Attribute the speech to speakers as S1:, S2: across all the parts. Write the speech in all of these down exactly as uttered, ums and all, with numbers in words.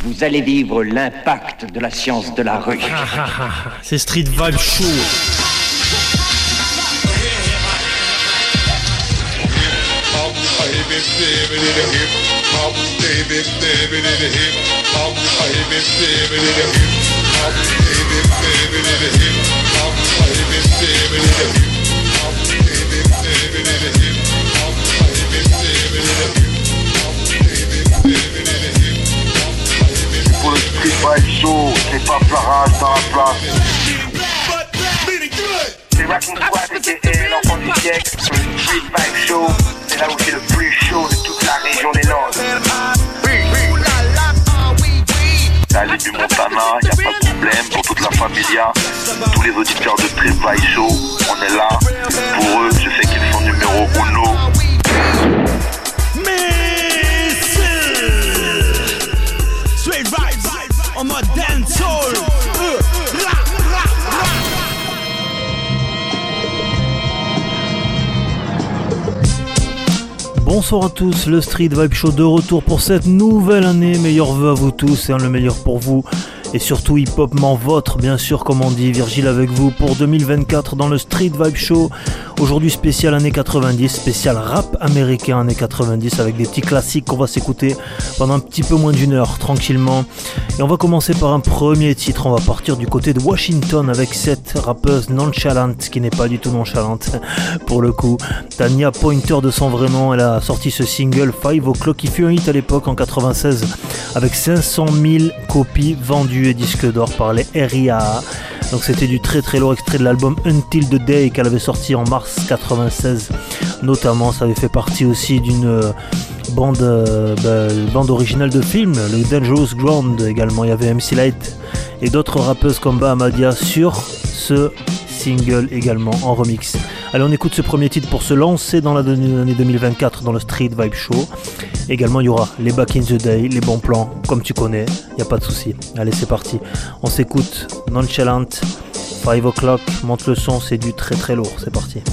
S1: Vous allez vivre l'impact de la science de la rue.
S2: C'est Street Vibe Show.
S3: Pour le Street Vibe Show, c'est pas Farage dans la place. C'est Racking Squad et l'enfant du siècle. Sur le Street Vibe Show, c'est là où c'est le plus chaud de toute la région des Landes. Allez du Montana, y'a pas de problème pour toute la familia. Tous les auditeurs de Street Vibe Show, on est là. Pour eux, je sais qu'ils sont numéro uno.
S4: Straight vibes, en mode dancehall.
S2: Bonsoir à tous, le Street Vibe Show de retour pour cette nouvelle année. Meilleurs vœux à vous tous et le meilleur pour vous. Et surtout hip-hopment votre, bien sûr, comme on dit. Virgile avec vous pour deux mille vingt-quatre dans le Street Vibe Show. Aujourd'hui spécial années quatre-vingt-dix, spécial rap américain années quatre-vingt-dix avec des petits classiques qu'on va s'écouter pendant un petit peu moins d'une heure, tranquillement. Et on va commencer par un premier titre. On va partir du côté de Washington avec cette rappeuse nonchalante, qui n'est pas du tout nonchalante pour le coup. Tanya Pointer de son vrai nom. Elle a sorti ce single Five O'Clock qui fut un hit à l'époque en quatre-vingt-seize avec cinq cent mille copies vendues et disques d'or par les R I A A. Donc c'était du très très lourd, extrait de l'album Until the Day qu'elle avait sorti en mars quatre-vingt-seize. Notamment, ça avait fait partie aussi d'une euh, bande, euh, bah, bande originale de film, le Dangerous Ground également. Il y avait M C Lyte et d'autres rappeuses comme Bahamadia sur ce single également en remix. Allez, on écoute ce premier titre pour se lancer dans l'année deux mille vingt-quatre dans le Street Vibe Show. Également, il y aura les Back in the Day, les bons plans, comme tu connais, il n'y a pas de souci. Allez, c'est parti. On s'écoute Nonchalant, Five O'Clock, monte le son, c'est du très très lourd, c'est parti.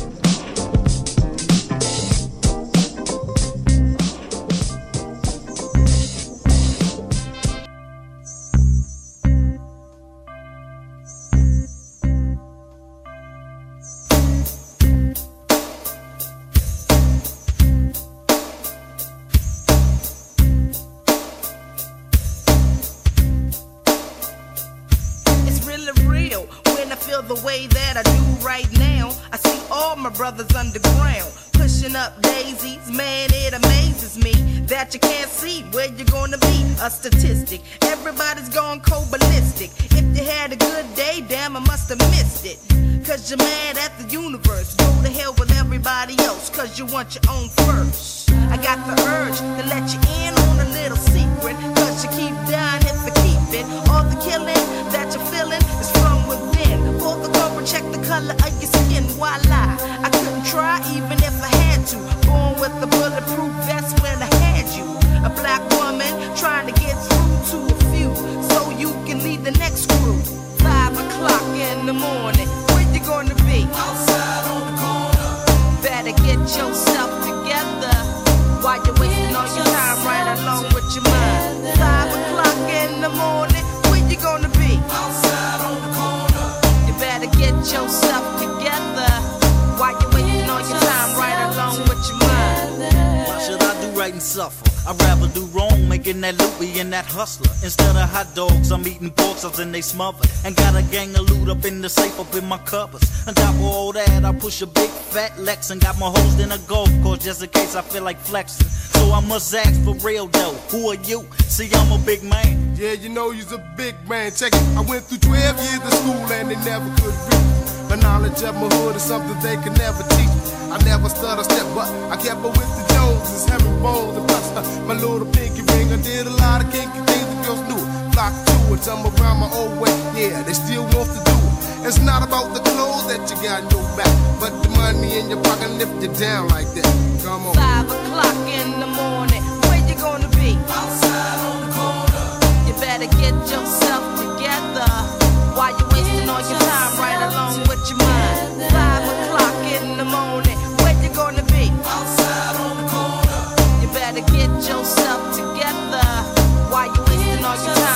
S5: Brothers underground, pushing up daisies, man, it amazes me that you can't see where you're gonna be. A statistic, everybody's going cold ballistic. If you had a good day, damn, I must have missed it. Cause you're mad at the universe, go to hell with everybody else, cause you want your own first. I got the urge to let you in on a little secret, cause you keep dying if you keep it. All the killing that you're feeling is from within. Pull the cover, check the color of your skin, voila. I couldn't try even if I had to. Born with a bulletproof vest when I had you. A black woman trying to get through to a few, so you can lead the next crew. Five o'clock in the morning, where you gonna be? Outside on the corner. Better get yourself together while you're wasting all your time right along with your mind. Five o'clock in the morning, where you gonna be? Outside on the corner. You better get yourself together while you're wasting all your time right along with your mind.
S4: Why should I do right and suffer? I'd rather do wrong, making that loot, being that hustler. Instead of hot dogs, I'm eating pork chops and they smothered. And got a gang of loot up in the safe, up in my covers. On top of all that, I push a big fat Lex and got my host in a golf course just in case I feel like flexing. So I must ask for real though, who are you? See, I'm a big man.
S6: Yeah, you know you's a big man. Check it, I went through twelve years of school and they never could reach. The knowledge of my hood is something they could never teach. I never stutter step, but I kept up with the Joneses, having bones and plus uh, my little pinky ring. I did a lot of kinky things the girls knew it. Flock to it, some around my old way. Yeah, they still want to do it. It's not about the clothes that you got in your back, but the money in your pocket lift you down like that. Come on.
S5: Five o'clock in the morning, where you gonna be?
S4: Outside on the corner.
S5: You better get yourself together while you're wasting all your time right along with your mind. Five o'clock in the morning, where you gonna be?
S4: Outside on the corner.
S5: You better get yourself together while you're wasting all your time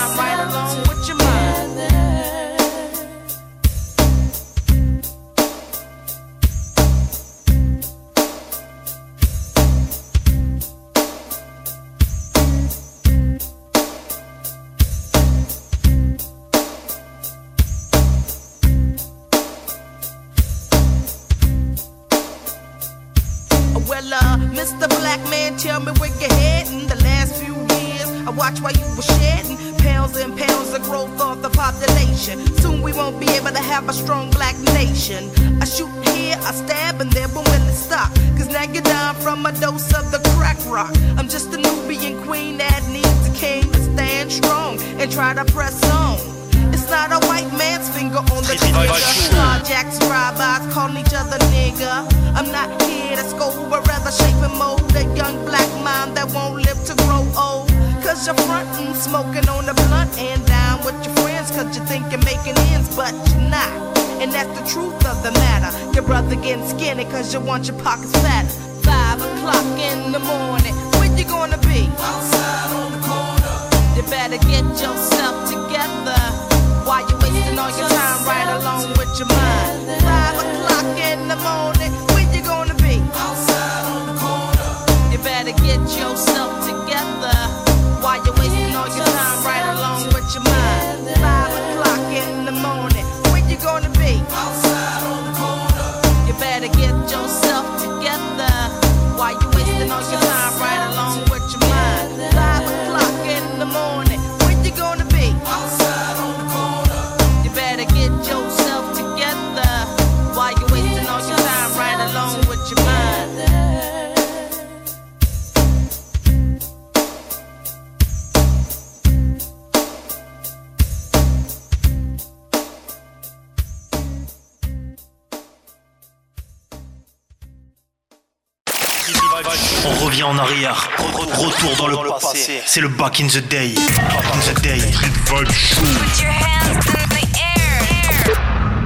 S5: watch while you were shedding pounds and pounds of growth off the population. Soon we won't be able to have a strong black nation. I shoot here, I stab, and there, but when it stop, cause now you're down from a dose of the crack rock. I'm just a Nubian queen that needs a king to stand strong and try to press on. It's not a white man's finger on the trigger. Carjacks, drive-bys, calling each other nigga. I'm not here to scold, but rather shape and mold a young black mind that won't live to grow old. Cause you're frontin', smoking on the blunt and down with your friends, cause you think you're making ends, but you're not. And that's the truth of the matter. Your brother getting skinny cause you want your pockets fatter. Five o'clock in the morning, where you gonna be? Outside on the corner. You better get yourself together. Why you wasting all your time right along with your mind? Five o'clock in the morning, where you gonna be? Outside on the corner. You better get yourself together. Why you wasting all your time right along with your mind? Five o'clock in the morning, where you gonna be? Outside on the corner. You better get yourself together. Why you wasting all your time right along with your mind? Five o'clock in the morning, where you gonna be? Outside on the corner. You better get yourself together. Why you wasting all your time right along with your mind?
S2: On revient en arrière, retour dans le passé. C'est le Back in the Day. Back in the Day. Street Vibe Show. Put your hands in the air.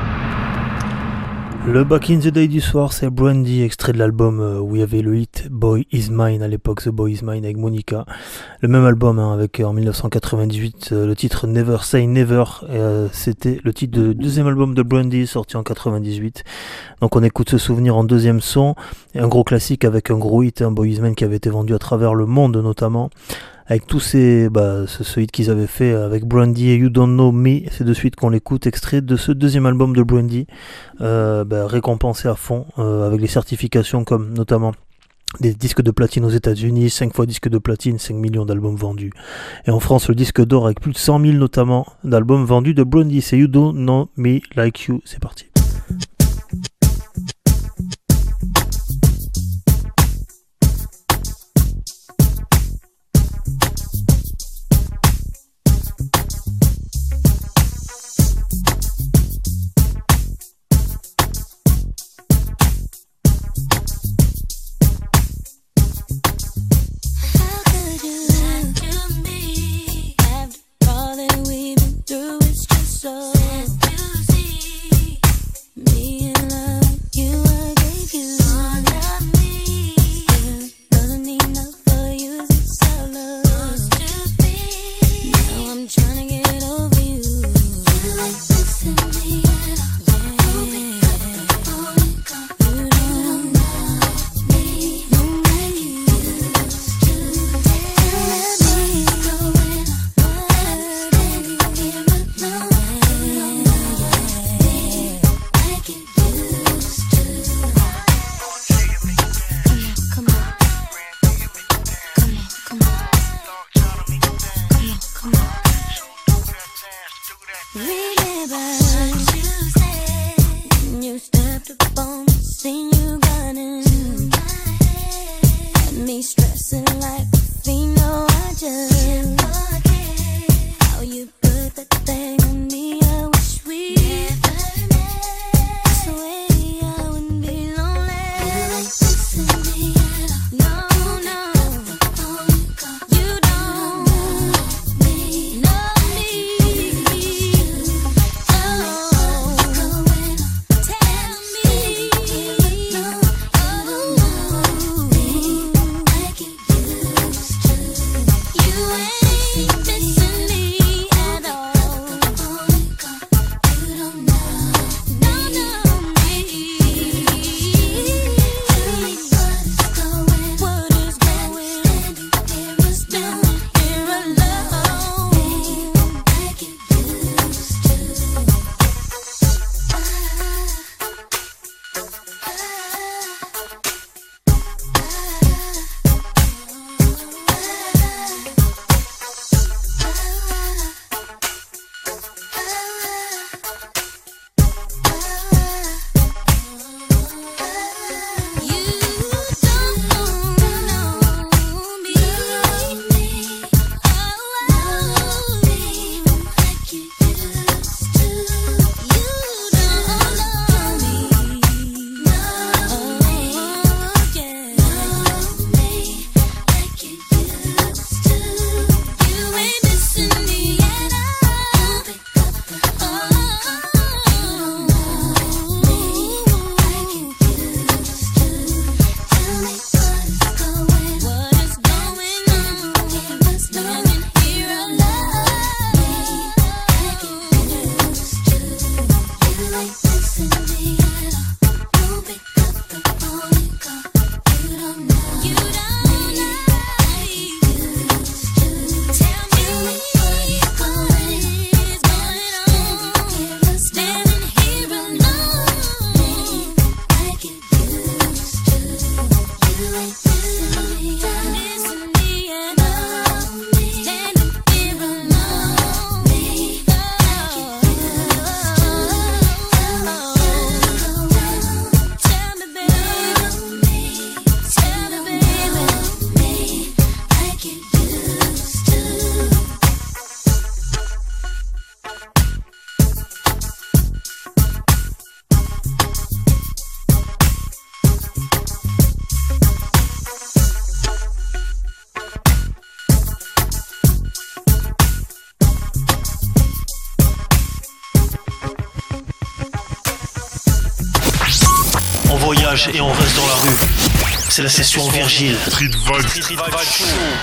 S2: Le Back in the Day du soir, c'est Brandy, extrait de l'album où il y avait le hit Boy Is Mine à l'époque, The Boy Is Mine avec Monica. Le même album hein, avec en dix-neuf cent quatre-vingt-dix-huit le titre Never Say Never. Et, euh, c'était le titre du deuxième album de Brandy sorti en quatre-vingt-dix-huit. Donc on écoute ce souvenir en deuxième son. Et un gros classique avec un gros hit, un Boy Is Mine qui avait été vendu à travers le monde notamment. Avec tous ces, bah, ce, ce hit qu'ils avaient fait avec Brandy et You Don't Know Me, c'est de suite qu'on l'écoute, extrait de ce deuxième album de Brandy, euh, bah, récompensé à fond, euh, avec les certifications comme notamment des disques de platine aux États-Unis, cinq fois disque de platine, cinq millions d'albums vendus. Et en France, le disque d'or avec plus de cent mille notamment d'albums vendus de Brandy. C'est You Don't Know Me Like You, c'est parti. voyage et on reste dans la rue. C'est la session Virgile.
S7: Street Vibe.
S2: Street Vibe Show.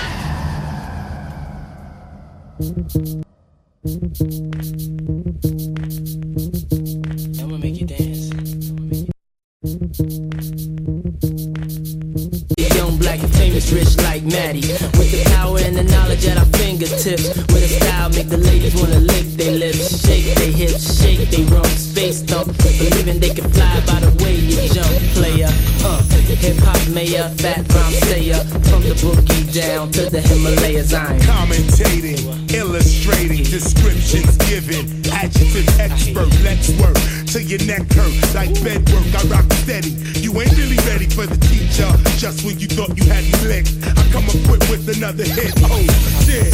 S8: I'ma make you dance. Young, black, and famous, rich like Maddie. With the power and the knowledge at our fingertips. With a style, make the ladies wanna lick their lips. Shake their hips, shake their rumps. Face thump, believing they can fly by the way you jump. Player, uh, hip-hop mayor, fat rhyme sayer. From the boogie down to the Himalayas, I'm
S9: commentating, illustrating, descriptions given. Adjective expert, let's work till your neck hurt like bedwork. I rock steady. You ain't really ready for the teacher. Just when you thought you had me licked, I come equipped with another hit. Oh shit.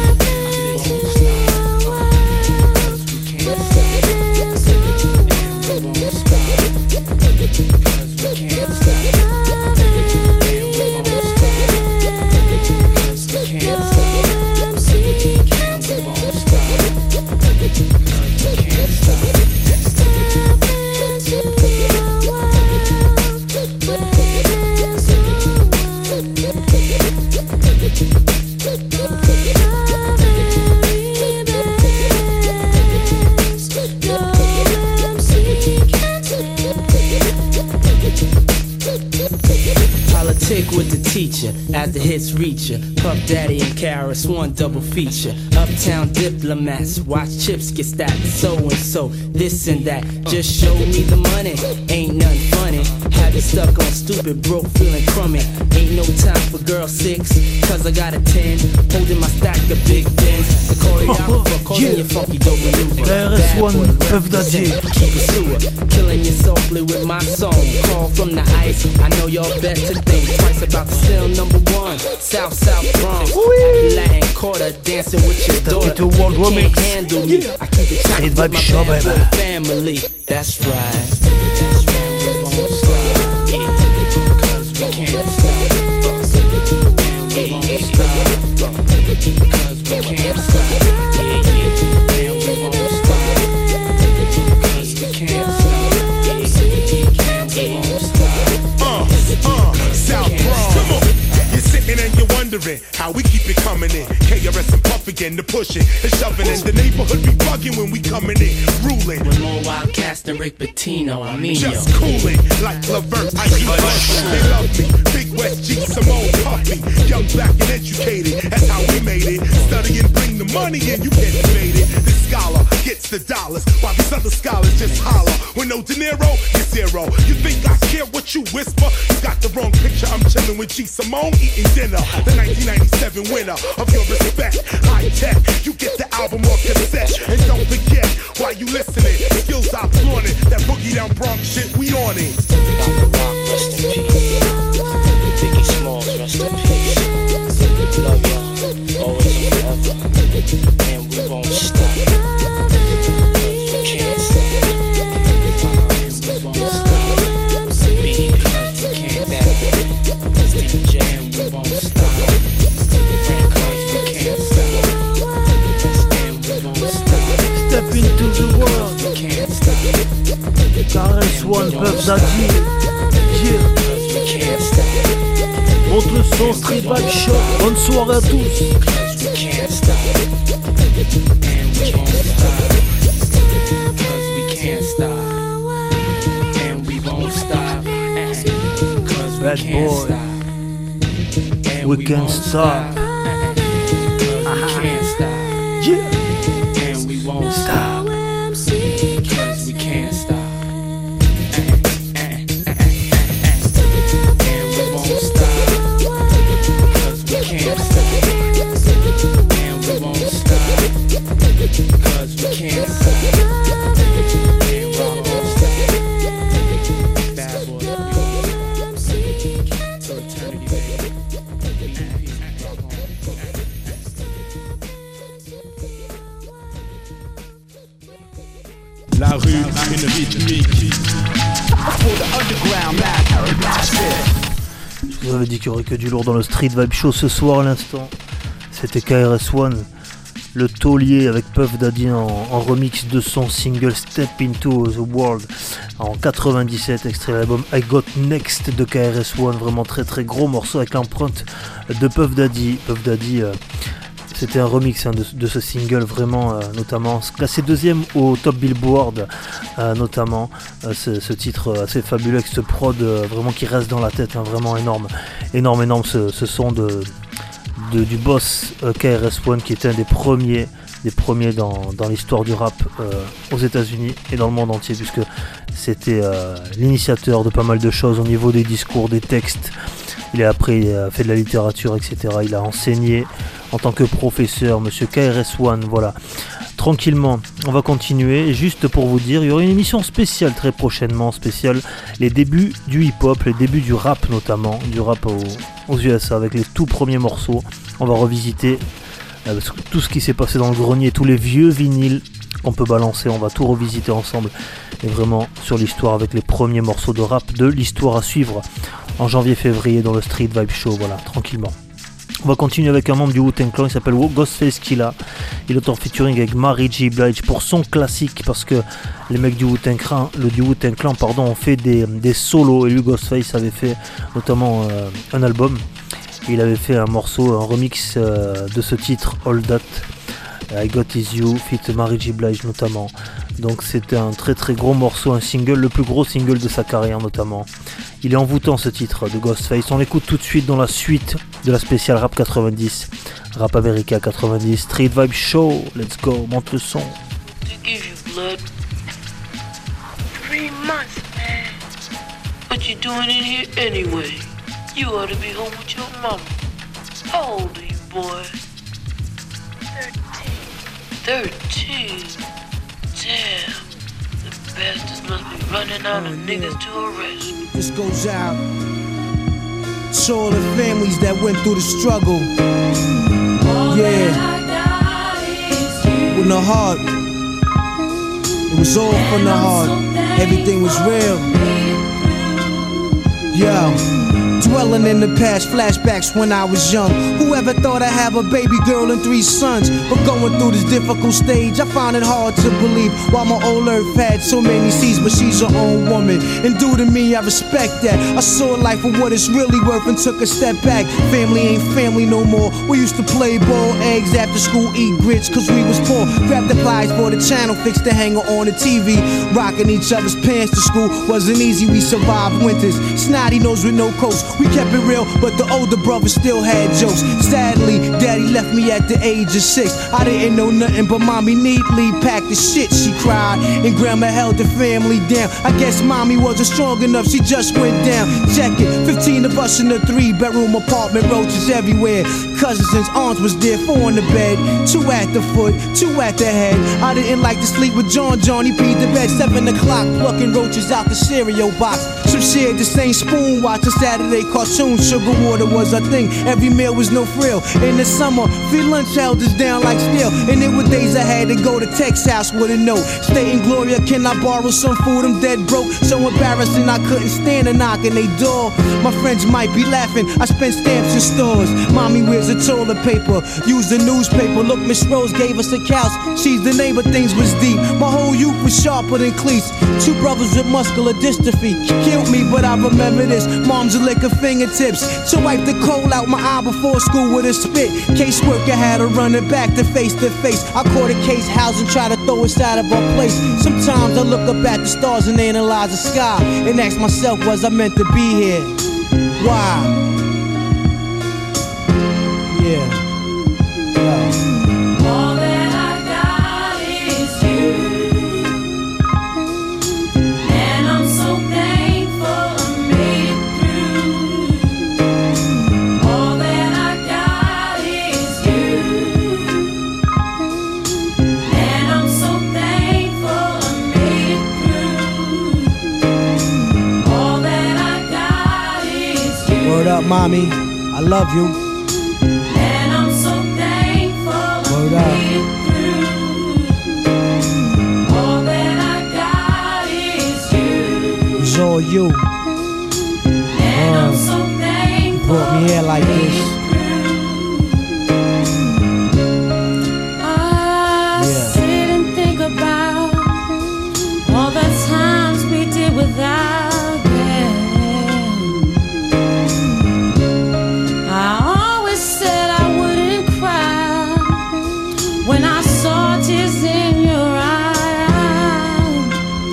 S8: With the teacher, as the hits reach ya. Puff Daddy and Karis, one double feature. Uptown diplomats, watch chips get stacked. So and so, this and that. Just show me the money, ain't nothing funny. Have you stuck on stupid, broke, feeling crummy. Ain't no time for girl six, cause I got a ten. Holding my stack of big bins. The choreographer calling your funky dope maneuver.
S2: K R S One, Puff Daddy.
S8: Keep it sewer, killing you softly with my song. Call from the ice, I know y'all better think twice about the still number one. South, South Bronx, Latin Quarter, dancing with your daughter.
S2: To World
S8: You
S2: Remix.
S8: can't handle me, I keep it tight with my bad boy family. That's right. That's right, we won't stop. Yeah, cause we can't stop. And we won't stop. Cause we can't stop. Yeah, yeah, and we won't stop. Cause we can't stop. Yeah, and we won't stop.
S9: Uh, uh, South Bronx. Come on. You're sitting and you're wondering how we keep it coming in. K R S and Puff again to push it and shoving in. The neighborhood be bugging when we coming in, ruling.
S8: With more Wildcats than Rick Pitino, I mean yo.
S9: Just cooling like Levert, I do They love me, Big West G, Simone, Puffy. Young, black and educated, that's how we made it. Study and bring the money in, you can't debate it. This scholar gets the dollars, while these other scholars just holler. With no De Niro, you're zero. You think I care what you whisper? You got the wrong picture, I'm chilling with G, Simone, eating dinner. The nineteen ninety-seven winner of your respect. High tech, you get the album or cassette. And don't forget, while you listening, skills I flaunted. That boogie down Bronx shit, we on it.
S8: Doctor Rock, rest in peace. Biggie Smalls, rest in peace. Love y'all, always and forever. And we won't stop. We can't stop. And we won't stop. Because we can't stop. Steve J and we won't stop. Frank Cause we can't stop. And we won't stop.
S2: Step into the world.
S8: We can't stop.
S2: K R S One, Puff Daddy. Yeah.
S8: We can't stop.
S2: Monte le son, Street Vibe Show. Bonne soirée à tous.
S8: Cause we can't stop. And we won't stop. Cause we can't stop. And we won't stop. Cause we
S2: Bad
S8: can't
S2: boy.
S8: stop. And
S2: We
S8: we
S2: can't
S8: won't
S2: stop.
S8: Cause we can't stop.
S2: Yeah.
S8: And we won't stop. Cause we can't stop. And we won't stop. Cause we can't stop. And we won't stop. Cause we can't stop. And we won't stop. Bad boy, we won't stop. Till eternity, baby.
S9: La rue a une rythmique.
S2: Je vous avais dit qu'il y aurait que du lourd dans le Street Vibe Show ce soir à l'instant. C'était K R S One. le taulier avec Puff Daddy en, en remix de son single Step Into the World en quatre-vingt-dix-sept, extrait de l'album I Got Next de K R S One, vraiment très très gros morceau avec l'empreinte de Puff Daddy. Puff Daddy, euh, c'était un remix hein, de, de ce single, vraiment euh, notamment classé deuxième au Top Billboard, euh, notamment euh, ce, ce titre assez fabuleux avec ce prod euh, vraiment qui reste dans la tête, hein, vraiment énorme, énorme, énorme ce, ce son de De, du boss euh, K R S One qui était un des premiers, des premiers dans, dans l'histoire du rap euh, aux États-Unis et dans le monde entier, puisque c'était euh, l'initiateur de pas mal de choses au niveau des discours, des textes. Il a après il a fait de la littérature, et cetera. Il a enseigné en tant que professeur, monsieur K R S One. Voilà. Tranquillement, on va continuer. Et juste pour vous dire, il y aura une émission spéciale très prochainement, spéciale les débuts du hip-hop, les débuts du rap notamment, du rap au, aux U S A avec les tout premiers morceaux. On va revisiter euh, tout ce qui s'est passé dans le grenier, tous les vieux vinyles qu'on peut balancer, on va tout revisiter ensemble. Et vraiment sur l'histoire avec les premiers morceaux de rap de l'histoire à suivre en janvier-février dans le Street Vibe Show, voilà, tranquillement. On va continuer avec un membre du Wu-Tang Clan, il s'appelle Ghostface Killah. Il est en featuring avec Mary J. Blige pour son classique, parce que les mecs du Wu-Tang Clan, le du Wu-Tang Clan pardon, ont fait des, des solos, et lui Ghostface avait fait notamment euh, un album. Il avait fait un morceau, un remix euh, de ce titre All That, I Got Is You, feat Mary J. Blige notamment. Donc c'était un très très gros morceau, un single, le plus gros single de sa carrière notamment. Il est envoûtant ce titre de Ghostface, on l'écoute tout de suite dans la suite de la spéciale Rap quatre-vingt-dix, Rap America quatre-vingt-dix, Street Vibe Show, let's go, monte le son.
S7: To give you blood. Three months, man. What you doing in here anyway? You ought to be home with your mama. How old are you, boy?
S5: Thirteen.
S7: Thirteen? Damn. The bastards must be running out of niggas to arrest.
S10: This goes out to all the families that went through the struggle. Yeah. With the heart. It was all from the heart. Everything was real. Yo. Dwelling in the past, flashbacks when I was young. Whoever thought I'd have a baby girl and three sons? But going through this difficult stage, I found it hard to believe. While my old earth had so many seas, but she's her own woman. And due to me, I respect that. I saw life for what it's really worth and took a step back. Family ain't family no more. We used to play ball, eggs after school, eat grits, cause we was poor. Grab the pliers for the channel, fix the hanger on the T V. Rocking each other's pants to school wasn't easy, we survived winters. Snotty nose with no coats. We kept it real, but the older brother still had jokes. Sadly, daddy left me at the age of six. I didn't know nothing, but mommy neatly packed the shit. She cried, and grandma held the family down. I guess mommy wasn't strong enough, she just went down. Check it, fifteen of us in a three-bedroom apartment, roaches everywhere. Cousins and aunts was there, four in the bed, two at the foot, two at the head. I didn't like to sleep with John John, he peed the bed. Seven o'clock, plucking roaches out the cereal box. Some shared the same spoon, watching Saturday cartoons. Sugar water was a thing, every meal was no frill. In the summer, free lunch held us down like steel. And it were days I had to go to Tech's house with a note stating, Gloria, can I borrow some food? I'm dead broke, so embarrassing I couldn't stand a knock on they door. My friends might be laughing, I spent stamps in stores. Mommy wears a toilet paper, use the newspaper. Look, Miss Rose gave us a couch, she's the neighbor, things was deep. My whole youth was sharper than cleats. Two brothers with muscular dystrophy killed me, but I remember this. Mom's a lick of fingertips to wipe the coal out my eye before school with a spit. Caseworker had her running back to face to face. I caught a case house and try to throw us out of our place. Sometimes I look up at the stars and analyze the sky and ask myself, was I meant to be here? Why? Yeah. Yeah.
S11: All that I got is you, and I'm so thankful I made it through. All that I got is you, and I'm so thankful I made it through. All that I got is you.
S10: Word up, mommy, I love you.
S11: Word up. All that I got is you.
S10: It's all you.
S11: And I'm so thankful.
S10: Brought me here like this.
S11: I when I saw tears in your eyes.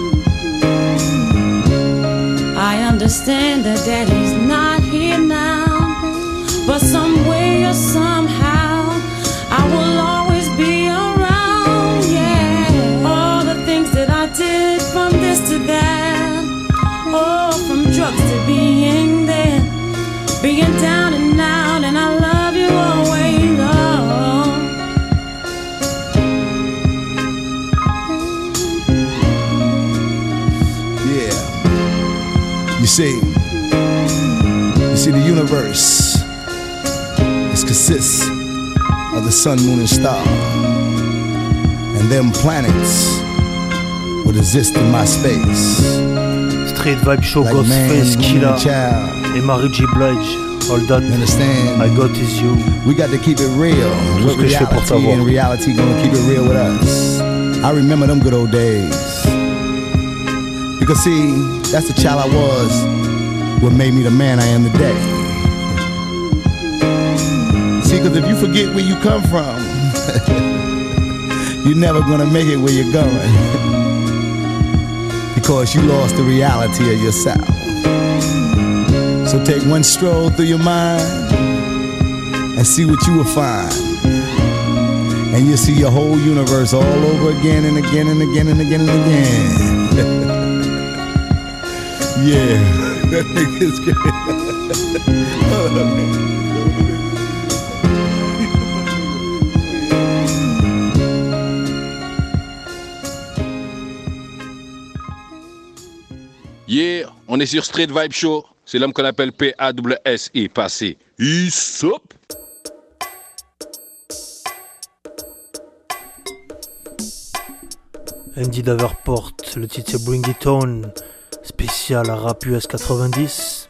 S11: I understand that daddy's not here now, but some way or somehow I will always be around, yeah. All the things that I did, from this to that, oh, from drugs to being there, being down and out, and I love you always, oh.
S12: Yeah. You see, you see the universe, it consists of the sun, moon, and star, and them planets would exist in my space.
S2: Street Vibe Show,
S12: like
S2: Ghostface, Killa,
S12: child.
S2: et Mary J. Blige. All that
S12: You understand?
S2: I got is you.
S12: We got to keep it real.
S2: Tout ce que je fais pour
S12: Reality
S2: t'avoir.
S12: and reality gonna keep it real with us. I remember them good old days. Because see, that's the child I was, what made me the man I am today. See, because if you forget where you come from, you're never gonna make it where you're going. Because you lost the reality of yourself. So take one stroll through your mind and see what you will find. And you'll see your whole universe all over again and again and again and again and again. Yeah, that nigga's great.
S13: Yeah, on est sur Street Vibe Show. C'est l'homme qu'on appelle P A S S I, passé. Issop.
S2: Andy Davenport, le titre c'est Bring It On, spécial à rap U S quatre-vingt-dix.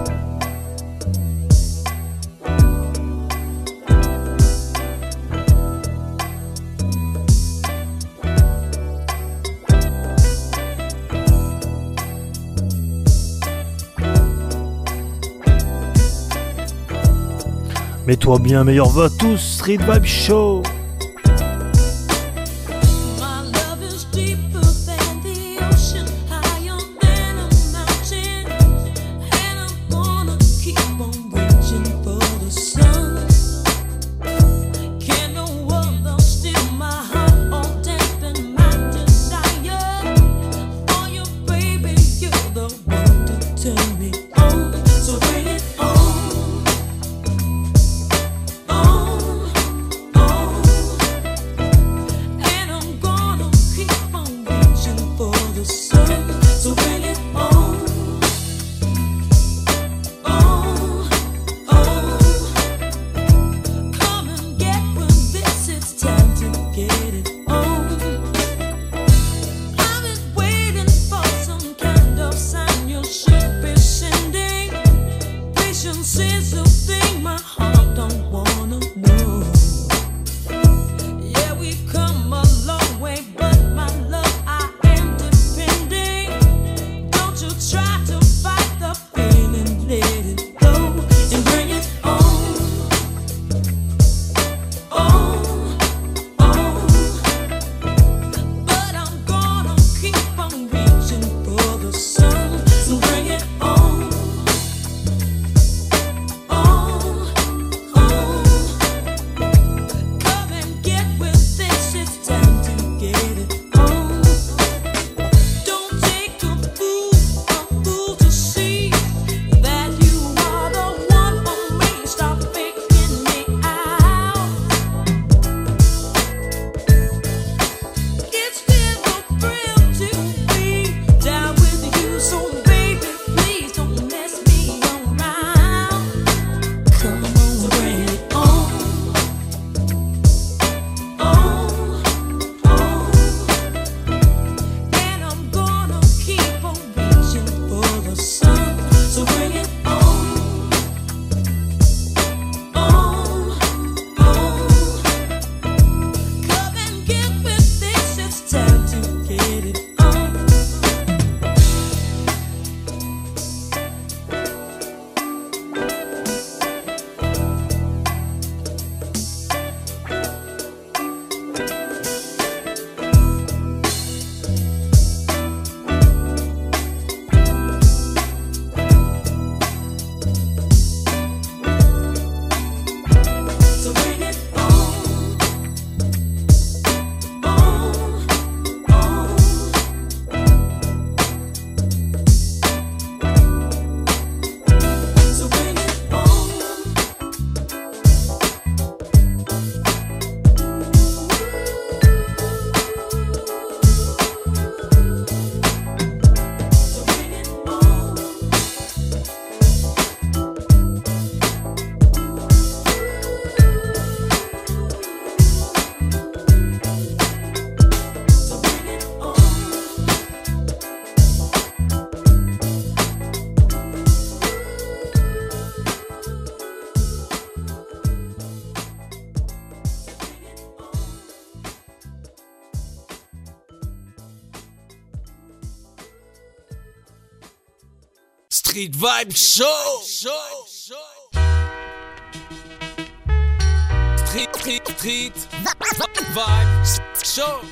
S2: Mets-toi bien, meilleur vœu à tous, Street Vibe Show.
S14: Street Vibe Show. Street, street, street Vibe Show.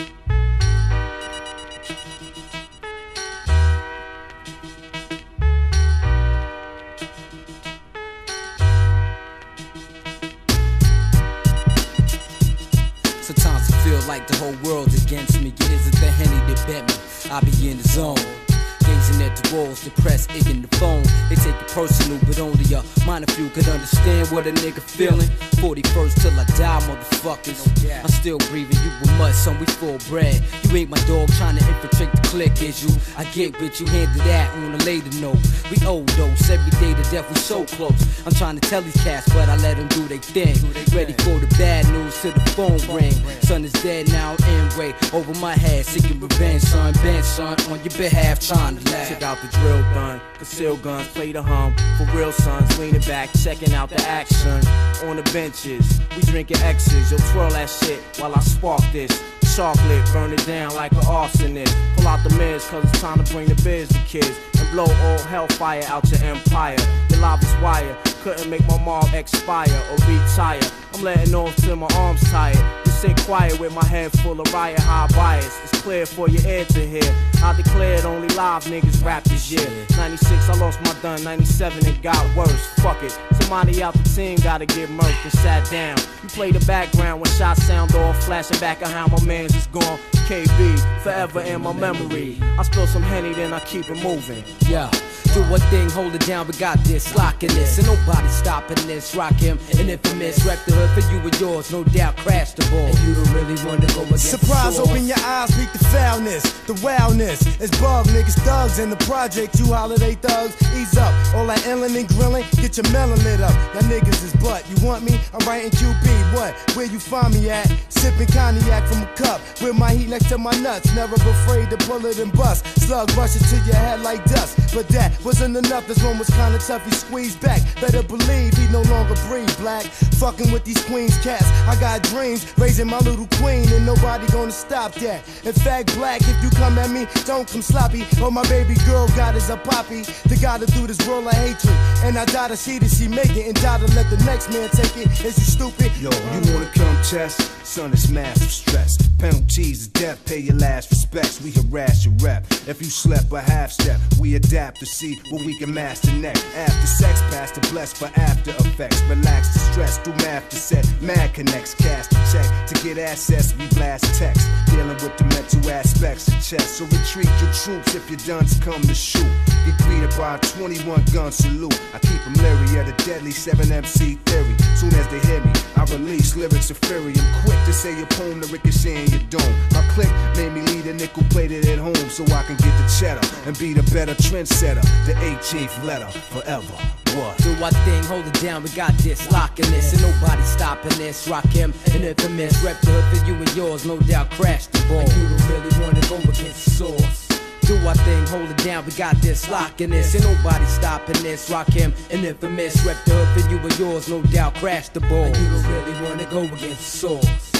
S15: Sometimes I feel like the whole world's against me. It isn't the Henny that bet me. I be in the zone, gazing at the walls, depressed, aching the phone. They take it personal, but only a minor few could understand what a nigga feeling. forty-first till I die, motherfuckers. I'm still breathing, you were mud, son, we full bread. You ain't my dog trying to infiltrate the clique, is you? I get with you, handle that on a later note. We overdose, every day to death, we so close. I'm trying to tell these cats, but I let them do their thing. Ready for the bad news till the phone ring. Son is dead now, and way over my head, seeking revenge, son. Ben, son, on your behalf, trying to laugh.
S16: Check out the drill done, conceal guns, play the hum. For real sons, leaning back, checking out the action. On the benches, we drinking X's. Yo, twirl that shit while I spark this. Chocolate, burn it down like an arsonist. Pull out the mids, cause it's time to bring the biz to kids. And blow all hellfire out your empire. Your lava's wire, couldn't make my mom expire or retire. I'm letting off till my arms tired. You sit quiet with my head full of riot high bias. It's clear for your ear to hear. I declared only live niggas rap this year. ninety-six I lost my dun, ninety-seven it got worse. Fuck it, somebody out the team gotta get murked and sat down. You play the background when shots sound off, flashing back at how my mans is gone. K B, forever in my memory. I spill some Henny, then I keep it moving.
S15: Yeah. Do one thing, hold it down, we got this, locking this, and nobody stopping this. Rock him, an infamous, wreck the hood for you and yours, no doubt, crash the ball. And you don't really want to go against
S17: surprise,
S15: the source.
S17: open your eyes, beat the foulness, the wildness. It's bug niggas, thugs in the project, you holiday thugs, ease up. All that illin' and grilling, get your melon lit up. Y'all niggas is butt, you want me? I'm writing Q B, what? Where you find me at? Sipping cognac from a cup, with my heat next to my nuts, never afraid to pull it and bust. Slug rushes to your head like dust, but that wasn't enough, this one was kinda tough, he squeezed back. Better believe he no longer breathe black. Fucking with these queens cats, I got dreams, raising my little queen, and nobody gonna stop that. In fact, black, if you come at me, don't come sloppy. All my baby girl got is a poppy. The gotta do this world of hatred, and I die to see that she make it, and die to let the next man take it. Is you stupid?
S12: Yo, you wanna come test? Son, it's massive stress. Penalties is death, pay your last respects. We harass your rep. If you slept a half step, we adapt to see what we can master next. After sex, pass the bless for after effects. Relax the stress, do math to set. Mad connects, cast a check. To get access, we blast text. Dealing with the mental aspects of chess. So retreat your troops if your duns come to shoot. Get greeted by a twenty-one gun salute. I keep them leery of the deadly seven M C theory. Soon as they hear me, I release lyrics of fury. I'm quick to say a poem to ricochet in your dome. My click made me lead a nickel plated at home so I can get the cheddar and be the better trendsetter. The eighteenth letter, forever. What?
S15: Do our thing, hold it down, we got this, locking this, and nobody stopping this. Rock him, an infamous, rep the hood for you and yours, no doubt, crash the ball. And you don't really wanna go against the source. Do our thing, hold it down, we got this, locking this, and nobody stopping this. Rock him, an infamous, rep the hood for you and yours, no doubt, crash the ball. And you don't really wanna go against the source.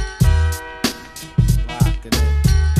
S15: Locking it.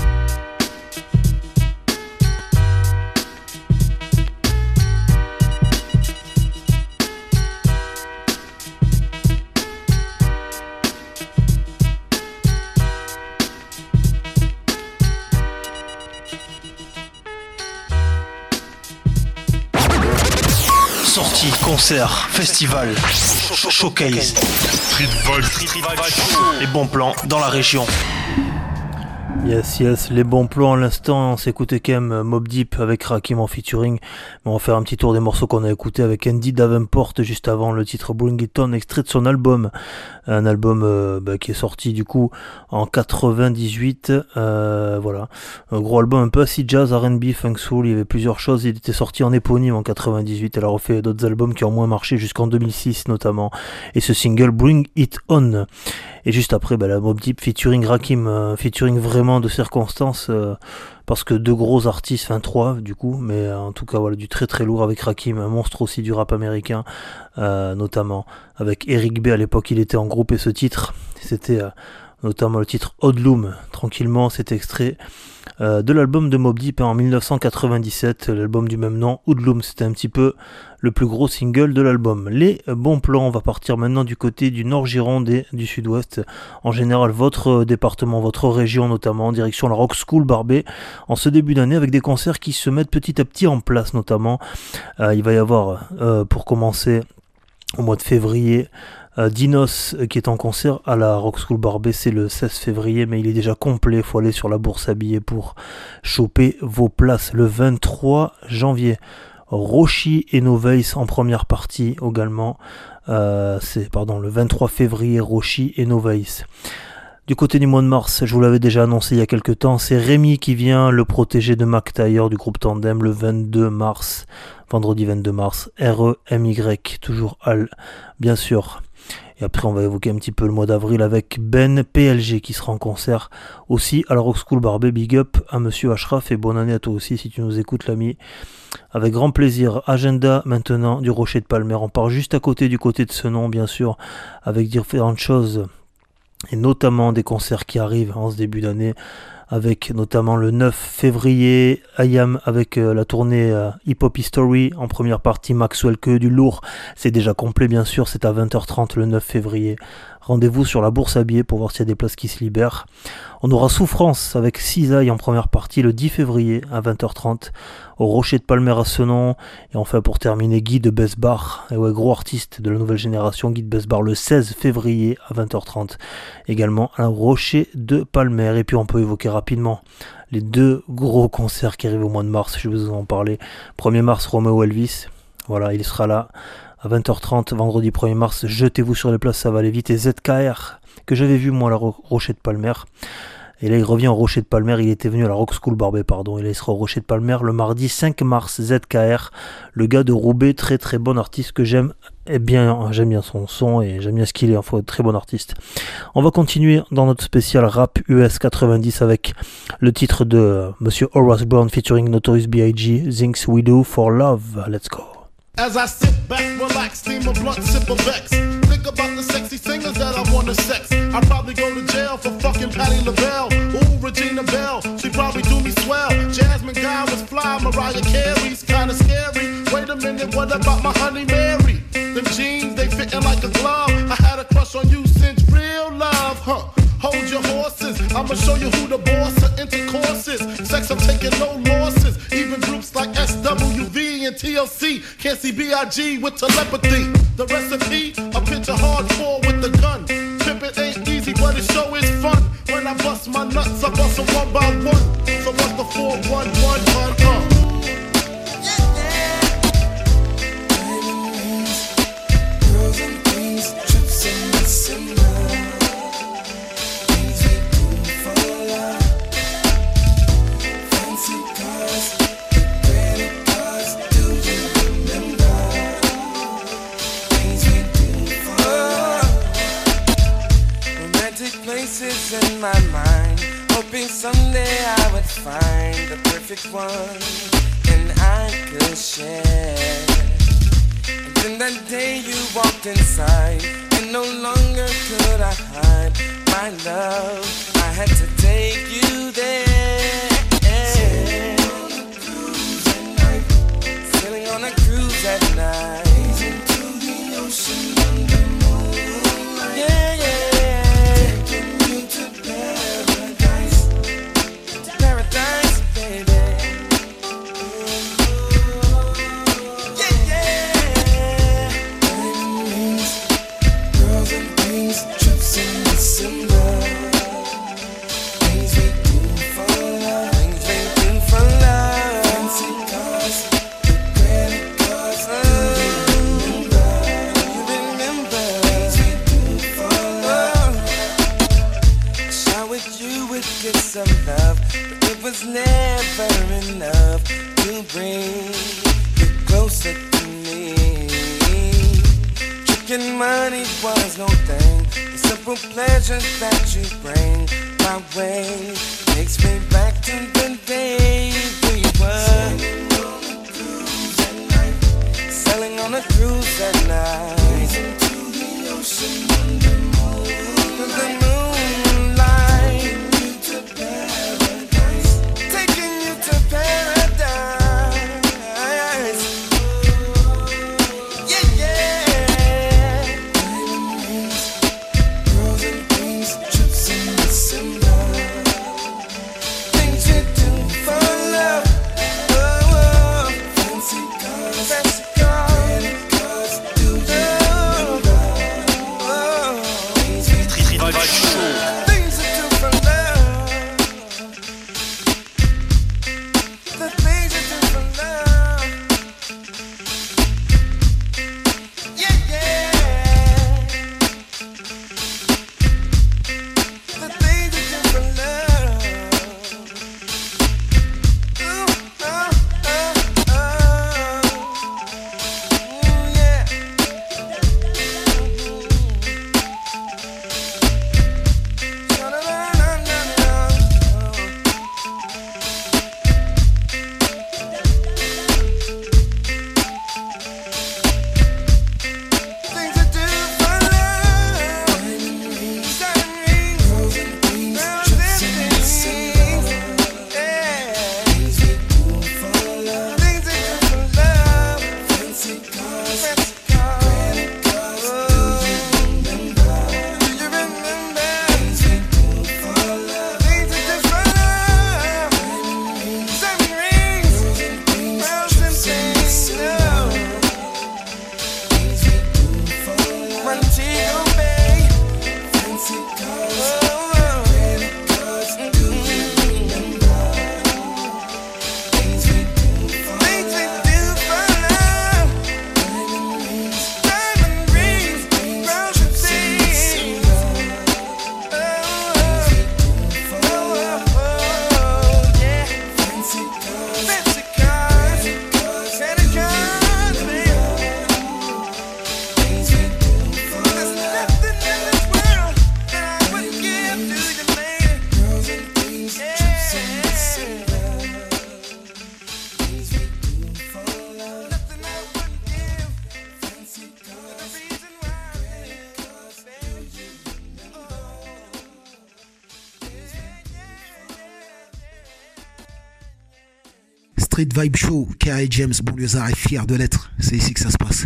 S2: Sorties, concerts, festivals, showcase, Street Vibe, les bons plans dans la région. Yes, yes, les bons plans à l'instant, on s'écoutait quand même Mobb Deep avec Rakim en featuring. On va faire un petit tour des morceaux qu'on a écoutés avec Andy Davenport juste avant le titre Bring It On, extrait de son album. Un album euh, bah, qui est sorti du coup en quatre-vingt-dix-huit. Euh, voilà, un gros album un peu acid jazz, R and B, funk soul, il y avait plusieurs choses. Il était sorti en éponyme en quatre-vingt-dix-huit. Elle a refait d'autres albums qui ont moins marché jusqu'en deux mille six notamment. Et ce single Bring It On. Et juste après, bah, la Mobb Deep featuring Rakim, euh, featuring vraiment de circonstances, euh, parce que deux gros artistes, enfin trois du coup, mais euh, en tout cas voilà, du très très lourd avec Rakim, un monstre aussi du rap américain, euh, notamment avec Eric B à l'époque il était en groupe, et ce titre, c'était euh, notamment le titre Hoodlum. Tranquillement, c'est extrait euh, de l'album de Mobb Deep en dix-neuf cent quatre-vingt-dix-sept, l'album du même nom, Hoodlum. C'était un petit peu le plus gros single de l'album. Les bons plans, on va partir maintenant du côté du Nord Gironde et du Sud-Ouest. En général, votre département, votre région notamment, en direction la Rock School Barbet, en ce début d'année, avec des concerts qui se mettent petit à petit en place notamment. Euh, il va y avoir, euh, pour commencer, au mois de février, Euh, Dinos euh, qui est en concert à la Rock School Barbet, c'est le seize février, mais il est déjà complet, il faut aller sur la bourse à billets pour choper vos places. Le vingt-trois janvier, Roshi et Noveis en première partie également, euh, c'est pardon le vingt-trois février, Roshi et Noveis. Du côté du mois de mars, je vous l'avais déjà annoncé il y a quelques temps, c'est Rémi qui vient, le protégé de Mac Taylor du groupe Tandem, le vingt-deux mars, vendredi vingt-deux mars, R E M Y, toujours Al, bien sûr. Et après, on va évoquer un petit peu le mois d'avril avec Ben P L G qui sera en concert aussi à la Rock School Barbet. Big up à Monsieur Ashraf et bonne année à toi aussi si tu nous écoutes, l'ami. Avec grand plaisir. Agenda maintenant du Rocher de Palmer. On part juste à côté du côté de ce nom, bien sûr, avec différentes choses et notamment des concerts qui arrivent en ce début d'année. Avec notamment le neuf février, I A M avec euh, la tournée euh, Hip Hop History, en première partie Maxwell, que du lourd, c'est déjà complet bien sûr, c'est à vingt heures trente le neuf février. Rendez-vous sur la bourse à billets pour voir s'il y a des places qui se libèrent. On aura Souffrance avec Cisaille en première partie le dix février à vingt heures trente au Rocher de Palmer à Senon. Et enfin pour terminer, Guy de Besbar, et ouais, gros artiste de la nouvelle génération, Guy de Besbar le seize février à vingt heures trente également à Rocher de Palmer. Et puis on peut évoquer rapidement les deux gros concerts qui arrivent au mois de mars, je vais vous en parler. premier mars, Romeo Elvis, voilà, il sera là à vingt heures trente, vendredi premier mars, jetez-vous sur les places, ça va aller vite. Et Z K R, que j'avais vu moi à la Rocher de Palmer, et là il revient au Rocher de Palmer, il était venu à la Rock School Barbet, pardon, et là il sera au Rocher de Palmer le mardi cinq mars, Z K R, le gars de Roubaix, très très bon artiste que j'aime, et bien, j'aime bien son son, et j'aime bien ce qu'il est, enfin, très bon artiste. On va continuer dans notre spécial rap U S quatre-vingt-dix avec le titre de Monsieur Horace Brown featuring Notorious B I G, Things We Do For Love, let's go.
S6: As I sit back, relax, steam a blunt, sip a Vex. Think about the sexy singers that I wanna sex. I'd probably go to jail for fucking Patti LaBelle. Ooh, Regina Belle, she probably do me swell. Jasmine Guy was fly, Mariah Carey's kinda scary. Wait a minute, what about my honey Mary? Them jeans, they fitting like a glove. I had a crush on you since real love, huh? Hold your horses, I'ma show you who the boss of intercourse is. Sex, I'm taking no losses. Even groups like S W V and T L C can't see B I G with telepathy. The recipe, a picture hardcore with the gun. Pimpin' ain't easy, but it sure is fun. When I bust my nuts, I bust them one by one. So what's the four one one one, uh?
S18: In my mind, hoping someday I would find the perfect one and I could share. And then that day you walked inside, and no longer could I hide my love. I had to take you there. Sailing on a cruise at night, gazing to the ocean under moonlight. Yeah, yeah. Of love, but it was never enough to bring you closer to me. Tricking money was no thing. The simple pleasures that you bring my way takes me back to the day we were sailing on a cruise at night, gazing to the ocean under the moonlight.
S12: Street Vibe Show, Kerry James, banlieusard est fier de l'être. C'est ici que ça se passe.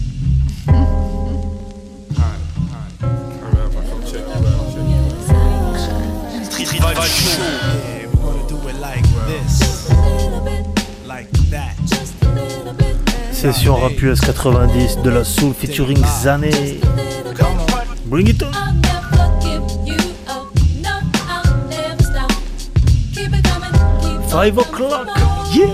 S17: Street Vibe Show. Yeah, we're gonna do it like this, like that.
S2: Session Rap U S quatre-vingt-dix de la Soul featuring Zane. Bring it on. Five o'clock, yeah.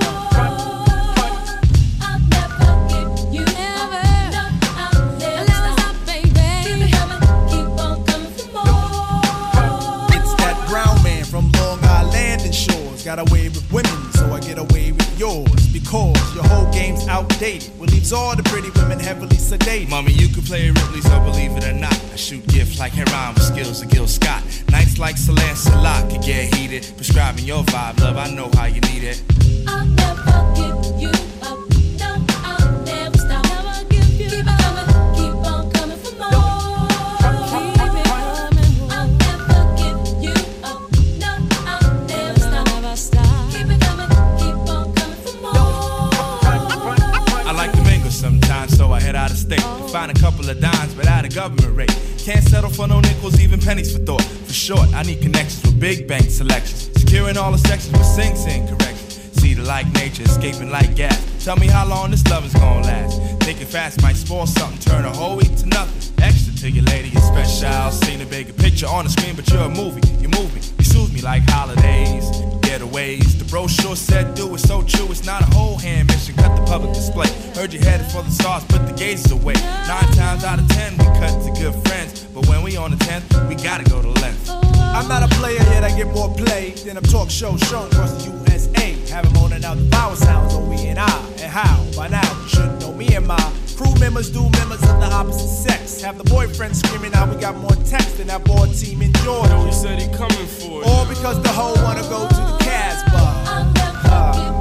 S17: Got away with women, so I get away with yours. Because your whole game's outdated. What leaves all the pretty women heavily sedated.
S19: Mommy, you can play Ripley, so believe it or not. I shoot gifts like Heron with skills of Gil Scott. Nights like Celeste Salak can get heated. Prescribing your vibe, love, I know how you need it.
S11: I'll never give you up. No, I'll never stop. Never give you keep up. Coming, keep on coming for more. Keep it coming. I'll never give you up. No, I'll never stop. Never stop. Keep it coming, keep on coming for more.
S19: I like to mingle sometimes, so I head out of state. Find a couple of dimes, but at a government rate. Can't settle for no nickels, even pennies for thought. For short, I need connections with big bank selections. Securing all the sections with Sing Sing corrections. See the like nature, escaping like gas. Tell me how long this love is gonna last. Thinking fast might spoil something, turn a whole week to nothing. Extra to your lady is special. Seen a bigger picture on the screen, but you're a movie. You move me, you soothe me like holidays, getaways. The brochure said do it, so true. It's not a whole hand mission, cut the public display. Heard you headed for the stars, put the gazes away. Nine times out of ten, we cut to good friends. But when we on the tenth, we gotta go to length.
S17: I'm not a player yet, I get more play than a talk show shown across the U S A. Having moaning out the power sounds on we and I. And how? By now, you should know me and my crew members do members of the opposite sex. Have the boyfriend screaming out we got more text than that board team in Georgia.
S19: Yo, he said he coming for it.
S17: All because the hoe wanna go to the Casbah. Uh,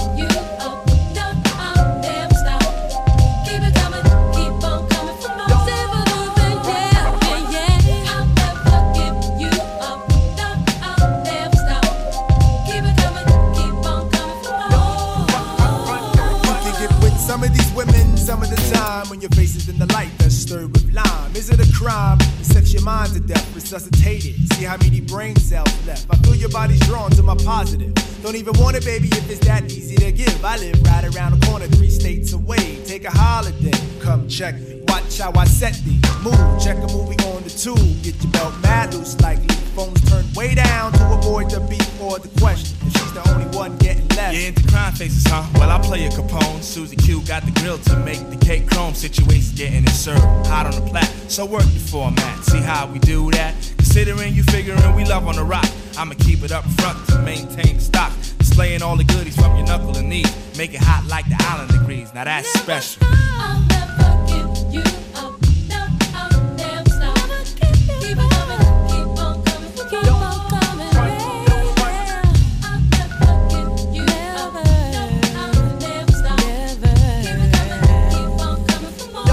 S17: Some of these women, some of the time, when your face is in the light that's stirred with lime. Is it a crime to set your mind to death, resuscitate it? See how many brain cells left. I feel your body's drawn to my positive. Don't even want it, baby, if it's that easy to give. I live right around the corner, three states away. Take a holiday, come check me. Watch how I set these. Move, check a movie on the tube. Get your belt mad loose like leaf. Phones turned way down to avoid the beat or the question. If she's the only one getting left.
S19: You into crime faces, huh? Well, I play a Capone. Susie Q got the grill to make the cake chrome. Situation getting it served hot on the plat. So work the format. See how we do that? Considering you figuring we love on the rock. I'ma keep it up front to maintain the stock. Displaying all the goodies from your knuckle and knee. Make it hot like the island degrees. Now that's special.
S11: I'll never give you up. No, I'll never stop. Keep it coming, keep on coming, keep on coming, baby. I'll never give you up. No, I'll never stop. Keep it coming, keep on coming for more.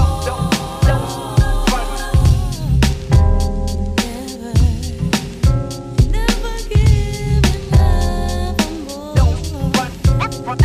S11: Never, never giving up more.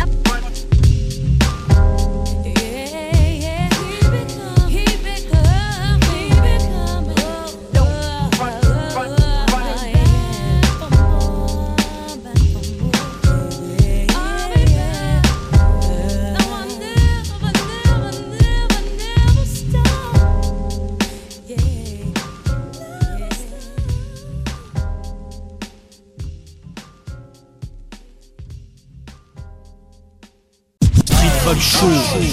S2: Show.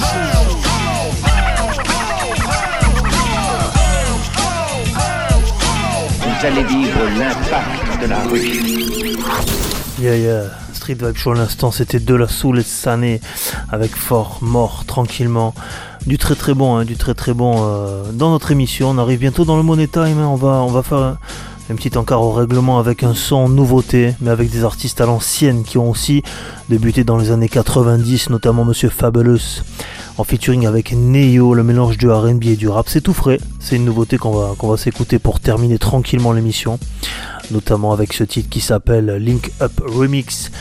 S1: Vous allez vivre l'impact de la rue.
S2: Yeah, yeah. Street Vibe Show à l'instant, c'était de la Soul et Sané avec Fort Mort tranquillement. Du très très bon, hein, du très très bon euh, dans notre émission. On arrive bientôt dans le Money Time. Hein. On va, on va faire un petit encart au règlement avec un son nouveauté, mais avec des artistes à l'ancienne qui ont aussi débuté dans les années quatre-vingt-dix, notamment Monsieur Fabulous en featuring avec Neo, le mélange du R and B et du rap. C'est tout frais. C'est une nouveauté qu'on va, qu'on va s'écouter pour terminer tranquillement l'émission, notamment avec ce titre qui s'appelle Link Up Remix.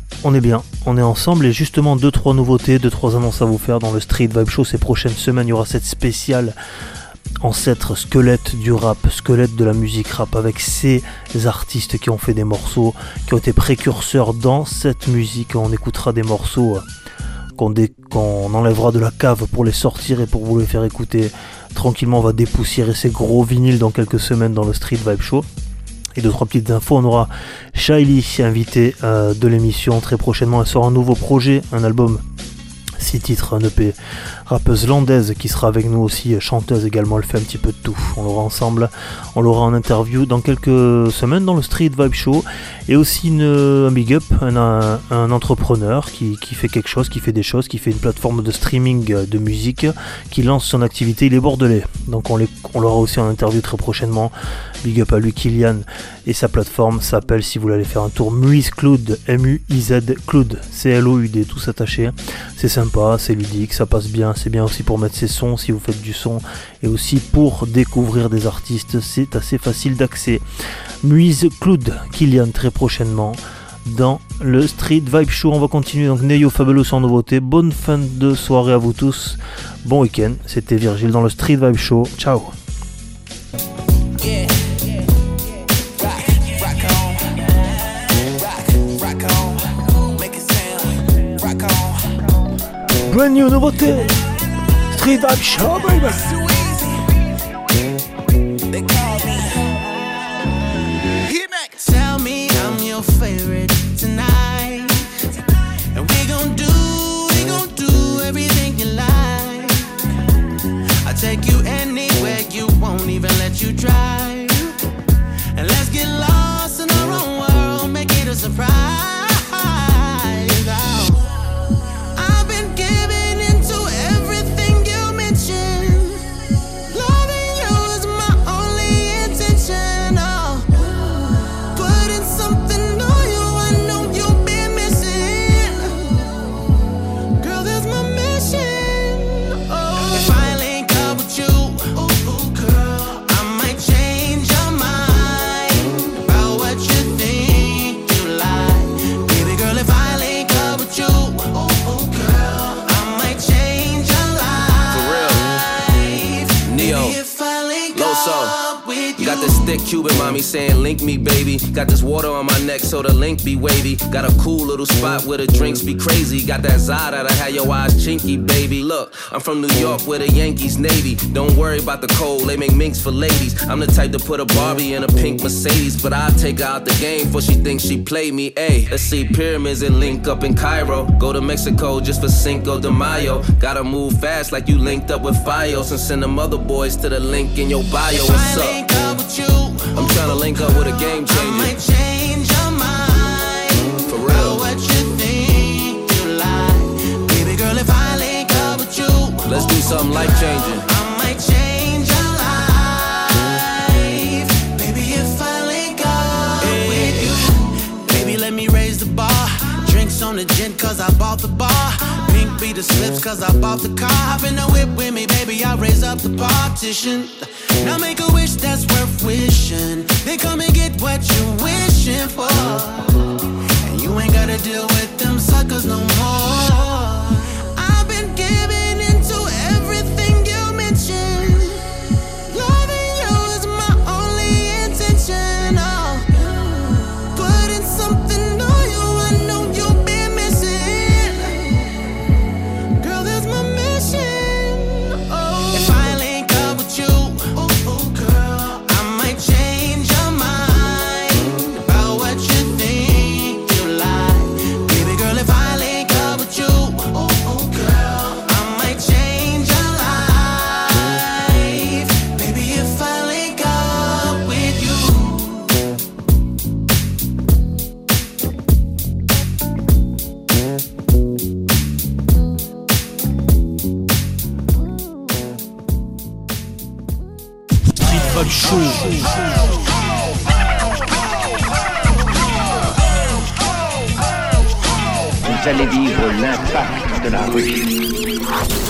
S2: on est bien, on est ensemble et justement deux trois nouveautés, deux trois annonces à vous faire dans le Street Vibe Show ces prochaines semaines. Il y aura cette spéciale ancêtre, squelette du rap, squelette de la musique rap, avec ces artistes qui ont fait des morceaux, qui ont été précurseurs dans cette musique. On écoutera des morceaux qu'on, dé- qu'on enlèvera de la cave pour les sortir et pour vous les faire écouter. Tranquillement, on va dépoussiérer ces gros vinyles dans quelques semaines dans le Street Vibe Show. Et deux trois petites infos, on aura Shaili, invité euh, de l'émission très prochainement. Elle sort un nouveau projet, un album, six titres, un E P, rappeuse landaise qui sera avec nous aussi, chanteuse également, elle fait un petit peu de tout. On l'aura ensemble, on l'aura en interview dans quelques semaines dans le Street Vibe Show. Et aussi une, un big up, un, un, un entrepreneur qui, qui fait quelque chose, qui fait des choses, qui fait une plateforme de streaming de musique, qui lance son activité, il est bordelais. Donc on, les, on l'aura aussi en interview très prochainement. Big up à lui, Kylian, et sa plateforme s'appelle, si vous voulez aller faire un tour, Muiz Cloud, M U I Z Cloud, C L O U D, tout attaché. C'est sympa, c'est ludique, ça passe bien, c'est bien aussi pour mettre ses sons si vous faites du son, et aussi pour découvrir des artistes, c'est assez facile d'accès. Muiz Cloud, Kylian très prochainement dans le Street Vibe Show. On va continuer, donc Neyo Fabulous en nouveauté. Bonne fin de soirée à vous tous, bon week-end, c'était Virgile dans le Street Vibe Show, ciao.
S20: Yeah.
S2: Brand new nouveauté, Street Vibe Show, baby.
S20: Tell me I'm your favorite tonight, and we gon' do, we gon' do everything you like. I'll take you anywhere you won't even let you drive, and let's get lost in our own world, make it a surprise.
S21: Thick Cuban mommy saying link me baby. Got this water on my neck so the link be wavy. Got a cool little spot where the drinks be crazy. Got that Zada that had your eyes chinky baby. Look, I'm from New York where the Yankees Navy. Don't worry about the cold, they make minks for ladies. I'm the type to put a Barbie in a pink Mercedes, but I'll take her out the game before she thinks she played me. Ayy, let's see pyramids and link up in Cairo. Go to Mexico just for Cinco de Mayo. Gotta move fast like you linked up with Fios and send them other boys to the link in your bio. What's up? I'm tryna link up with a game changer.
S20: I might change your mind.
S21: For real.
S20: What you think you like. Baby girl, if I link up with you,
S21: let's do something life changing.
S20: I might change your life. Baby, if I link up hey. with you. Baby, let me raise the bar. Drinks on the gin cause I bought the bar. Pink be the slips cause I bought the car. Hop in the whip with me, baby, I raise up the partition. Now make a wish that's worth wishing. Then come and get what you're wishing for. And you ain't gotta deal with them suckers no more. I've been giving into everything you mentioned. Loving you is my only intention. Oh, putting something on you I know you've been missing. Girl, that's my mission. Oh, if I link up with you,
S2: Show.
S1: Vous allez vivre l'impact de la rue.